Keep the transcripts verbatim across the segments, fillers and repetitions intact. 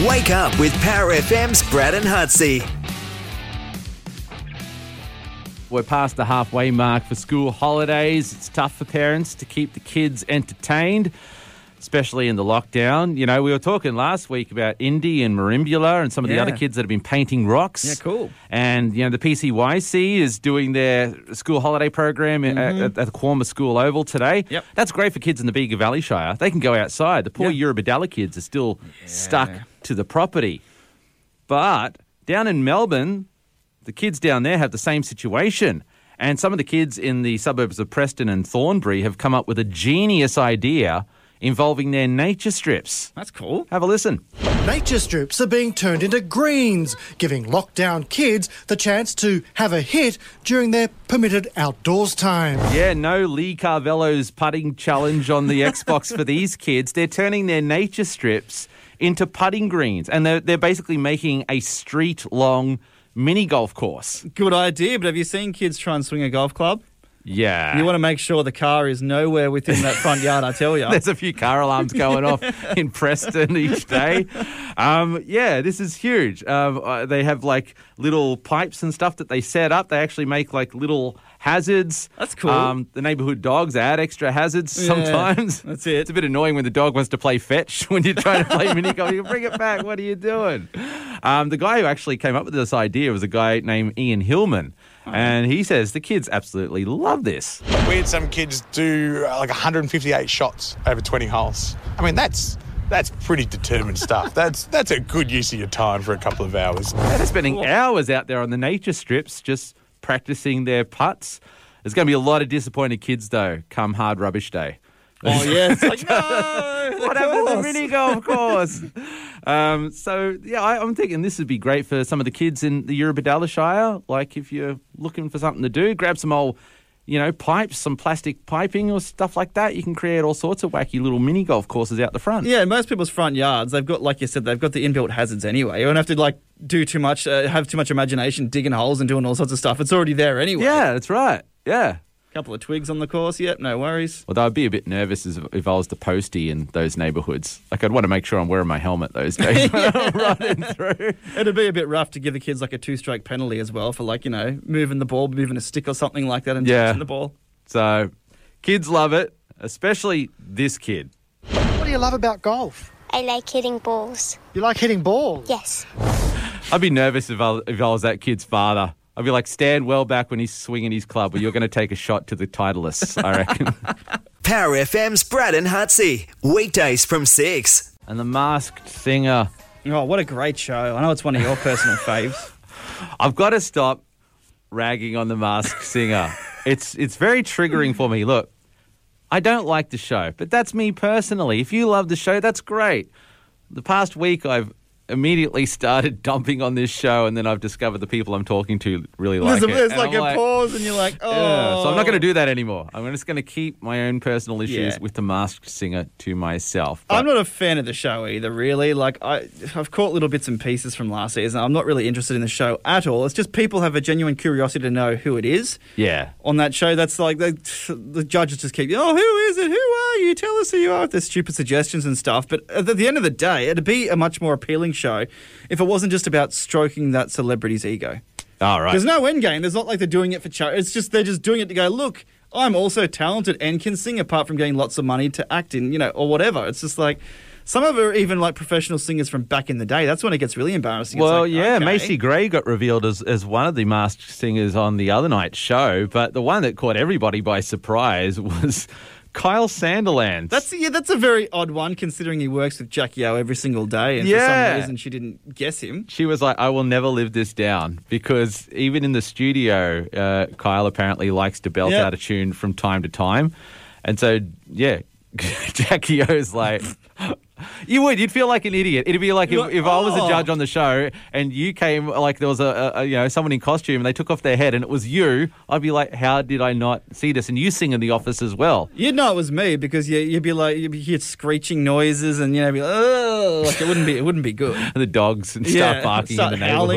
Wake up with Power F M's Brad and Hutsy. We're past the halfway mark for school holidays. It's tough for parents to keep the kids entertained, especially in the lockdown. You know, we were talking last week about Indy and Marimbula and some of the Yeah. other kids that have been painting rocks. Yeah, cool. And, you know, the P C Y C is doing their school holiday program at, at, at the Quorma School Oval today. Yep. That's great for kids in the Bega Valley Shire. They can go outside. The poor Yeah. Eurobadalla kids are still stuck to the property. But down in Melbourne, the kids down there have the same situation. And some of the kids in the suburbs of Preston and Thornbury have come up with a genius idea involving their nature strips. That's cool. Have a listen. Nature strips are being turned into greens, giving lockdown kids the chance to have a hit during their permitted outdoors time. Yeah, no Lee Carvello's putting challenge on the Xbox for these kids. They're turning their nature strips into putting greens, and they're, they're basically making a street-long mini golf course. Good idea, but have you seen kids try and swing a golf club? Yeah. You want to make sure the car is nowhere within that front yard, I tell you. There's a few car alarms going off in Preston each day. Um, yeah, this is huge. Um, uh, they have like little pipes and stuff that they set up. They actually make like little hazards. That's cool. Um, the neighbourhood dogs add extra hazards Yeah, sometimes. that's it. It's a bit annoying when the dog wants to play fetch when you're trying to play mini golf. You bring it back. What are you doing? Um, the guy who actually came up with this idea was a guy named Ian Hillman. And he says the kids absolutely love this. We had some kids do uh, like one hundred fifty-eight shots over twenty holes. I mean, that's that's pretty determined stuff. That's that's a good use of your time for a couple of hours. They're spending hours out there on the nature strips just practicing their putts. There's going to be a lot of disappointed kids, though, come hard rubbish day. Oh, yeah. It's like, no! What happened to the mini golf course? um, so, yeah, I, I'm thinking this would be great for some of the kids in the Eurobadalla Shire. Like, if you're looking for something to do, grab some old, you know, pipes, some plastic piping or stuff like that. You can create all sorts of wacky little mini golf courses out the front. Yeah, most people's front yards, they've got, like you said, they've got the inbuilt hazards anyway. You don't have to, like, do too much, uh, have too much imagination digging holes and doing all sorts of stuff. It's already there anyway. Yeah, that's right. Yeah. Couple of twigs on the course, yep, no worries. Although I'd be a bit nervous as if I was the postie in those neighbourhoods. Like, I'd want to make sure I'm wearing my helmet those days when I'm running through. It'd be a bit rough to give the kids like a two-stroke penalty as well for, like, you know, moving the ball, moving a stick or something like that and Yeah. touching the ball. So, kids love it, especially this kid. What do you love about golf? I like hitting balls. You like hitting balls? Yes. I'd be nervous if I, if I was that kid's father. I'd be like, stand well back when he's swinging his club, or you're going to take a shot to the titleists, I reckon. Power F M's Brad and Hutsy. Weekdays from six. And the Masked Singer. Oh, what a great show. I know it's one of your personal faves. I've got to stop ragging on the Masked Singer. It's it's very triggering for me. Look, I don't like the show, but that's me personally. If you love the show, that's great. The past week, I've immediately started dumping on this show, and then I've discovered the people I'm talking to really like There's, a, it. there's And like I'm a pause and you're like, oh. Yeah, so I'm not going to do that anymore. I'm just going to keep my own personal issues Yeah. with the Masked Singer to myself. But I'm not a fan of the show either, really. Like, I, I've caught little bits and pieces from last season. I'm not really interested in the show at all. It's just people have a genuine curiosity to know who it is. Yeah. On that show, that's like, they, the judges just keep, oh, who is it? Who are you? Tell us who you are. With their stupid suggestions and stuff. But at the end of the day, it'd be a much more appealing show if it wasn't just about stroking that celebrity's ego. All right. There's no end game. There's not like they're doing it for charity. It's just they're just doing it to go, look, I'm also talented and can sing apart from getting lots of money to act in, you know, or whatever. It's just like some of them are even like professional singers from back in the day. That's when it gets really embarrassing. It's Well, like, yeah, okay. Macy Gray got revealed as, as one of the Masked Singers on the other night's show, but the one that caught everybody by surprise was Kyle Sanderland. That's yeah, that's a very odd one considering he works with Jackie O every single day, and for Yeah. some reason she didn't guess him. She was like, I will never live this down, because even in the studio, uh, Kyle apparently likes to belt Yep. out a tune from time to time. And so, yeah, Jackie O's like, you would, you'd feel like an idiot. It'd be like if, You're- if I was a oh. judge on the show and you came, like there was a, a, a, you know, someone in costume and they took off their head and it was you, I'd be like, how did I not see this? And you sing in The Office as well. You'd know it was me because you, you'd be like, you'd be hear screeching noises and you know, be like, oh, like it wouldn't be, it wouldn't be good. The dogs and Yeah, start barking start in the howling. neighborhood.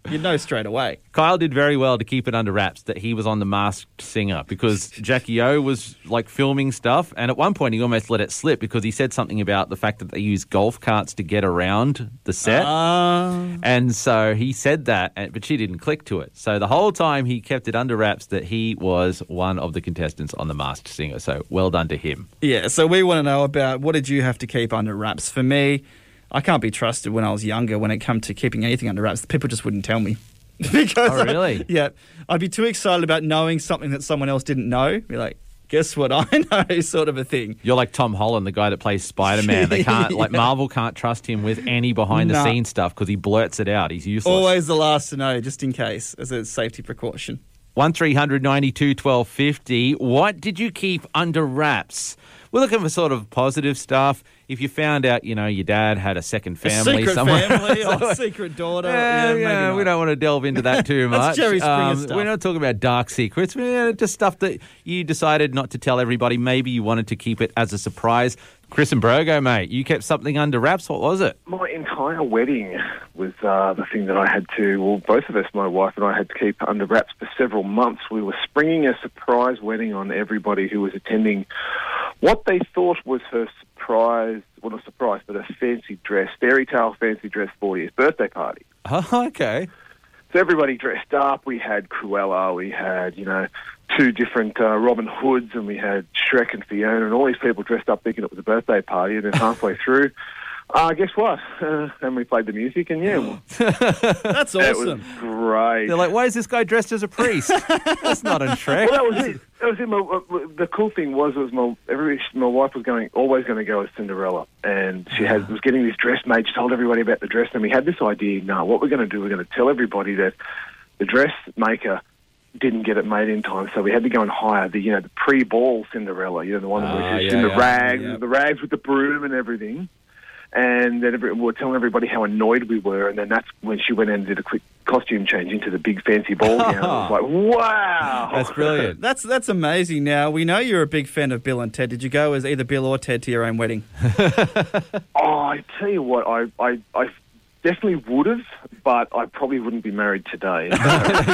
You'd know straight away. Kyle did very well to keep it under wraps that he was on The Masked Singer because Jackie O was like filming stuff, and at one point he almost let it slip because he said something about the fact that they use golf carts to get around the set. Uh... And so he said that, but she didn't click to it. So the whole time he kept it under wraps that he was one of the contestants on The Masked Singer. So well done to him. Yeah, so we want to know about what did you have to keep under wraps? For me, I can't be trusted when I was younger when it came to keeping anything under wraps. People just wouldn't tell me. because Oh, really? I, yeah. I'd be too excited about knowing something that someone else didn't know. Be like, guess what I know, sort of a thing. You're like Tom Holland, the guy that plays Spider-Man. They can't, like Marvel can't trust him with any behind-the-scenes stuff because he blurts it out. He's useless. Always the last to know, just in case, as a safety precaution. one three hundred ninety-two twelve fifty. What did you keep under wraps? We're looking for sort of positive stuff. If you found out, you know, your dad had a second family a secret somewhere. family or secret daughter. Yeah, yeah, yeah, maybe we not. don't want to delve into that too much. That's Jerry Springer Um, stuff. We're not talking about dark secrets. We're just stuff that you decided not to tell everybody. Maybe you wanted to keep it as a surprise. Chris and Brogo, mate, you kept something under wraps. What was it? My entire wedding was uh, the thing that I had to, well, both of us, my wife and I, had to keep under wraps for several months. We were springing a surprise wedding on everybody who was attending what they thought was her surprise, well, not surprise, but a fancy dress, fairy tale fancy dress fortieth birthday party. Oh, okay. So everybody dressed up. We had Cruella, we had, you know, two different uh, Robin Hoods, and we had Shrek and Fiona, and all these people dressed up thinking it was a birthday party, and then halfway through, uh, guess what? Uh, and we played the music, and yeah, well, That's it was awesome. great. They're like, why is this guy dressed as a priest? That's not on Shrek. Well, that was it. That was it. My, uh, the cool thing was, was my every my wife was going always going to go as Cinderella, and she had was getting this dress made. She told everybody about the dress, and we had this idea. No, what we're going to do, we're going to tell everybody that the dressmaker didn't get it made in time, so we had to go and hire the you know the pre-ball Cinderella, you know the one that Ah, was just yeah, in the yeah. rags, Yeah. the rags with the broom and everything. And then every, we were telling everybody how annoyed we were, and then that's when she went in and did a quick costume change into the big fancy ball gown. It was like, wow! That's brilliant. That's that's amazing. Now, we know you're a big fan of Bill and Ted. Did you go as either Bill or Ted to your own wedding? Oh, I tell you what, I, I, I definitely would have, but I probably wouldn't be married today. Would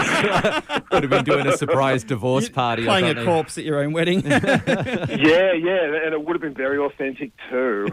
have been doing a surprise divorce party or Playing a something. corpse at your own wedding. yeah, yeah, and it would have been very authentic too.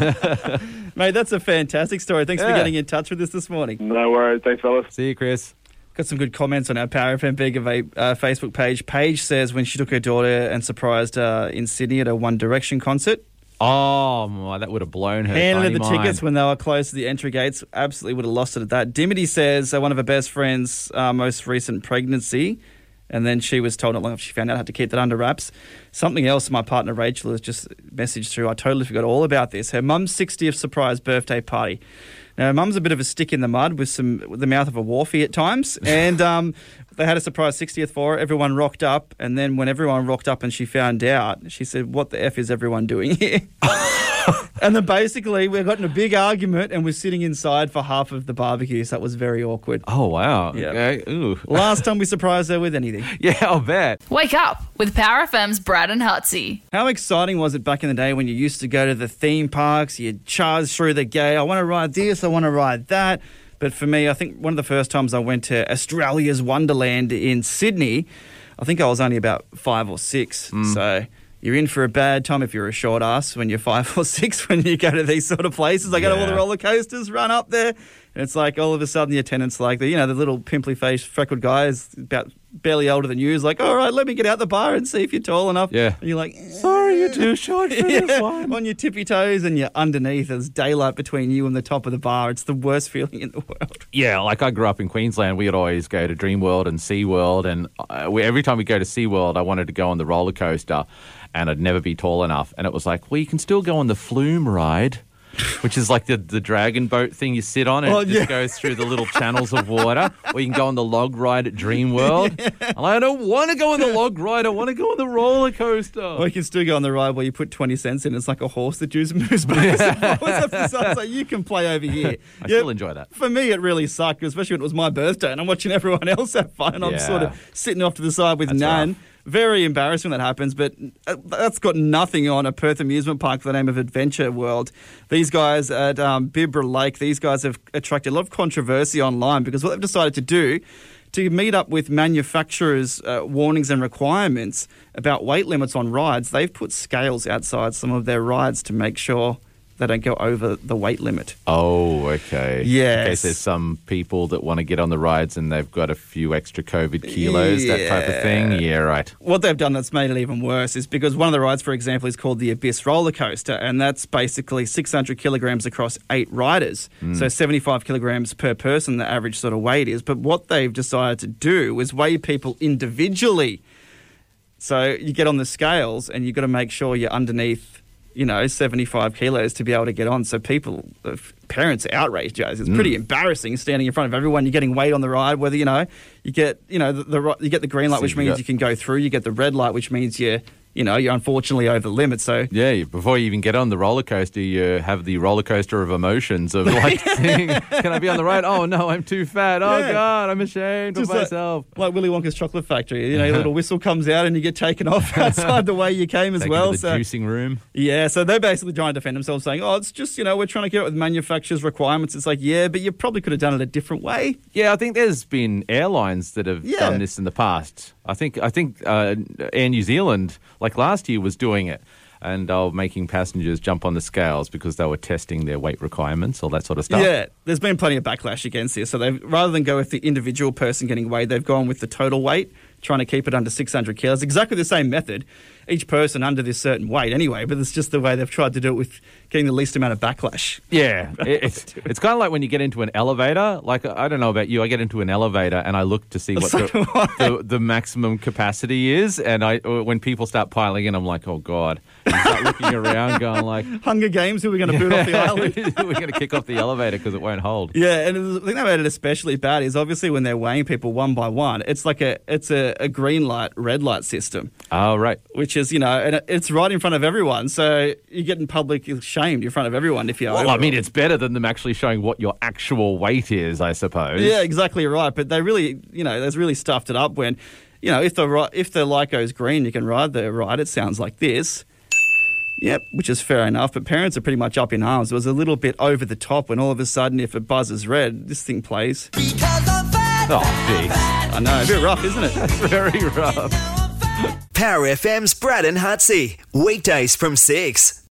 Mate, that's a fantastic story. Thanks for Yeah. getting in touch with us this morning. No worries, thanks, fellas. See you, Chris. Got some good comments on our Power F M Big of a uh, Facebook page. Paige says when she took her daughter and surprised uh, in Sydney at a One Direction concert, Oh, my, that would have blown her handed tiny her the mind. tickets when they were close to the entry gates. Absolutely would have lost it at that. Dimity says uh, one of her best friend's uh, most recent pregnancy, and then she was told not long after she found out had to keep that under wraps. Something else my partner Rachel has just messaged through. I totally forgot all about this. Her mum's sixtieth surprise birthday party. Now, her mum's a bit of a stick in the mud with some with the mouth of a wharfie at times, and um, they had a surprise sixtieth for her. Everyone rocked up, and then when everyone rocked up and she found out, she said, "What the F is everyone doing here?" And then basically we got in a big argument and we're sitting inside for half of the barbecue, so that was very awkward. Oh, wow. Yeah. Okay. Ooh. Last time we surprised her with anything. Yeah, I'll bet. Wake up with Power F M's Brad and Hutsy. How exciting was it back in the day when you used to go to the theme parks, you'd charge through the gate, I want to ride this, I want to ride that. But for me, I think one of the first times I went to Australia's Wonderland in Sydney, I think I was only about five or six. So you're in for a bad time if you're a short ass when you're five or six when you go to these sort of places. I go to all the Yeah. roller coasters, run up there, and it's like all of a sudden the attendant's like, the, you know, the little pimply-faced, freckled guy is about barely older than you is like, all right, let me get out the bar and see if you're tall enough. Yeah. And you're like, eh. Sorry, you're too short for this Yeah, one. on your tippy toes and you're underneath. There's daylight between you and the top of the bar. It's the worst feeling in the world. Yeah, like I grew up in Queensland. We'd always go to Dreamworld and SeaWorld. And uh, we, every time we go to SeaWorld, I wanted to go on the roller coaster and I'd never be tall enough. And it was like, well, you can still go on the Flume ride, which is like the, the dragon boat thing you sit on and Oh, it just yeah. goes through the little channels of water. Or you can go on the log ride at Dreamworld. Yeah. I'm like, I don't want to go on the log ride. I want to go on the roller coaster. Or you can still go on the ride where you put twenty cents in. It's like a horse that just moves back and forwards up the side. So you can play over here. I still enjoy that. For me, it really sucked, especially when it was my birthday and I'm watching everyone else have fun and I'm Yeah. sort of sitting off to the side with That's Nan. rough. very embarrassing when that happens, but uh, that's got nothing on a Perth amusement park by the name of Adventure World. These guys at um, Bibra Lake, these guys have attracted a lot of controversy online because what they've decided to do to meet up with manufacturers' uh, warnings and requirements about weight limits on rides, they've put scales outside some of their rides to make sure they don't go over the weight limit. Oh, okay. Yes. In case there's some people that want to get on the rides and they've got a few extra COVID kilos, yeah. that type of thing. Yeah, right. What they've done that's made it even worse is because one of the rides, for example, is called the Abyss roller coaster, and that's basically six hundred kilograms across eight riders. Mm. So seventy-five kilograms per person, the average sort of weight is. But what they've decided to do is weigh people individually. So you get on the scales and you've got to make sure you're underneath, you know, seventy-five kilos to be able to get on. So people, uh, parents are outraged, Jase. It's pretty mm. embarrassing standing in front of everyone. You're getting weight on the ride, whether, you know, you get, you know, the, the you get the green light, so which means got- you can go through. You get the red light, which means you're, you know, you're unfortunately over the limit. So yeah, before you even get on the roller coaster, you have the roller coaster of emotions of like, saying, can I be on the ride? Oh no, I'm too fat. Oh Yeah. God, I'm ashamed Just of like, myself. like Willy Wonka's chocolate factory. You know, your little whistle comes out and you get taken off outside the way you came as Taken well. to the so juicing room. yeah, so they're basically trying to defend themselves, saying, "Oh, it's just, you know, we're trying to get it with manufacturers' requirements." It's like, yeah, but you probably could have done it a different way. Yeah, I think there's been airlines that have Yeah. done this in the past. I think I think uh, Air New Zealand, like last year, was doing it, and they were making passengers jump on the scales because they were testing their weight requirements, all that sort of stuff. Yeah, there's been plenty of backlash against this. So they've rather than go with the individual person getting weighed, they've gone with the total weight, trying to keep it under six hundred kilos. Exactly the same method, each person under this certain weight anyway, but it's just the way they've tried to do it with getting the least amount of backlash. Yeah, it- it's it's kind of like when you get into an elevator. Like, I don't know about you, I get into an elevator and I look to see what So do I. the, the, the maximum capacity is, and I when people start piling in, I'm like, oh God. You start looking around going like, Hunger Games, who are we going to boot off the island? we're going to kick off the elevator because it won't hold. Yeah, and the thing that made it especially bad is obviously when they're weighing people one by one, it's like a it's a, a green light, red light system, Oh, right. which is, you know, and it- it's right in front of everyone. So you get in public shamed in front of everyone if you're Well, over I mean, it. it's better than them actually showing what your actual weight is, I suppose. Yeah, exactly right. But they really, you know, they've really stuffed it up when, you know, if the ri- if the light goes green, you can ride the ride. It sounds like this. Yep, which is fair enough. But parents are pretty much up in arms. It was a little bit over the top when all of a sudden, if it buzzes red, this thing plays. Oh, jeez. I know, a bit rough, isn't it? That's very rough. Power F M's Brad and Hutsy. Weekdays from six.